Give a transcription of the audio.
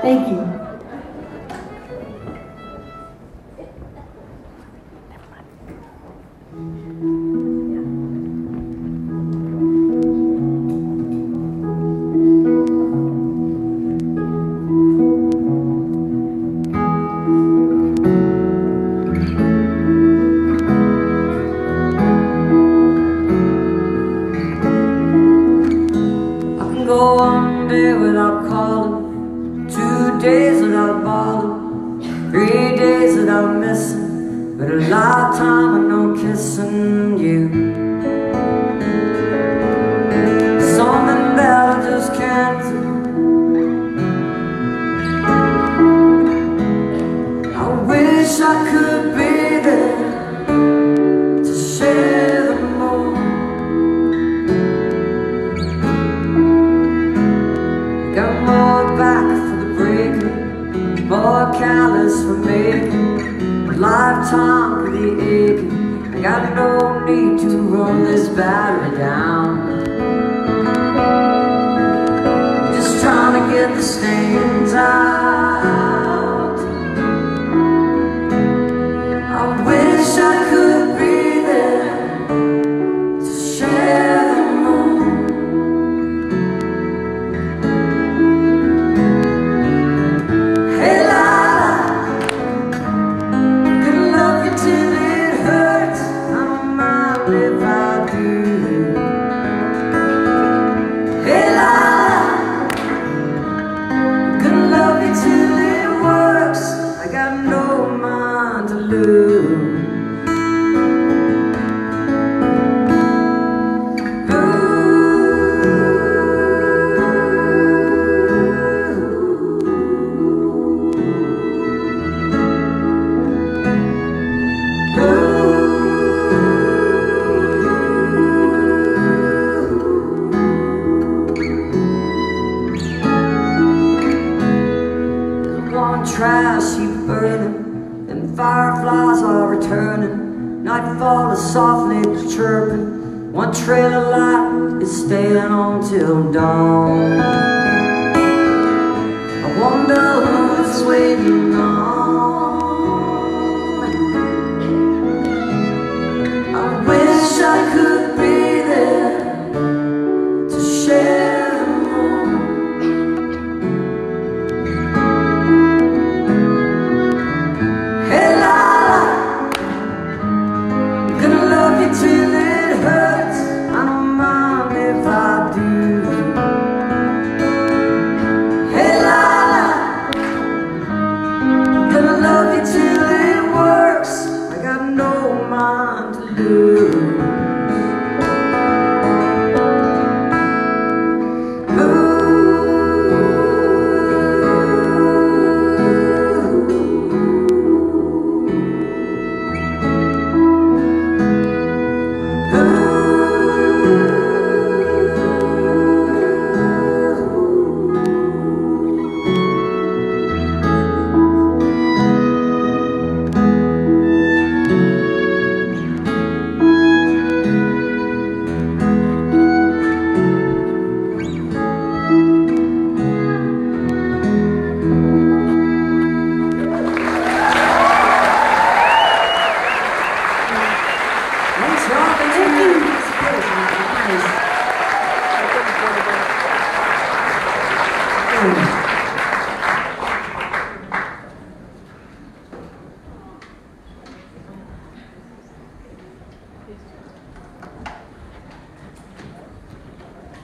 Thank you. Go 1 day without calling, 2 days without bothering, 3 days without missing, but a lifetime of no kissing you. Something that I just can't do. I wish I could be there to share the moment. Got more back for the breaking, more callous for making, a lifetime for the aching. I got no need to run this battery down. Just trying to get the stains out. I wish I could be there to share the moment. If I do, hey Lila, I'm gonna love you till it works. I got no mind to lose. One trash heap burning, and fireflies are returning. Nightfall is softly chirping. One trail of light is staying on till dawn. I wonder who's waiting on. I wish I could be there to share. Till it hurts, I don't mind if I do. Hey Lila, I'm gonna love you till it works. I got no mind to lose. Nice.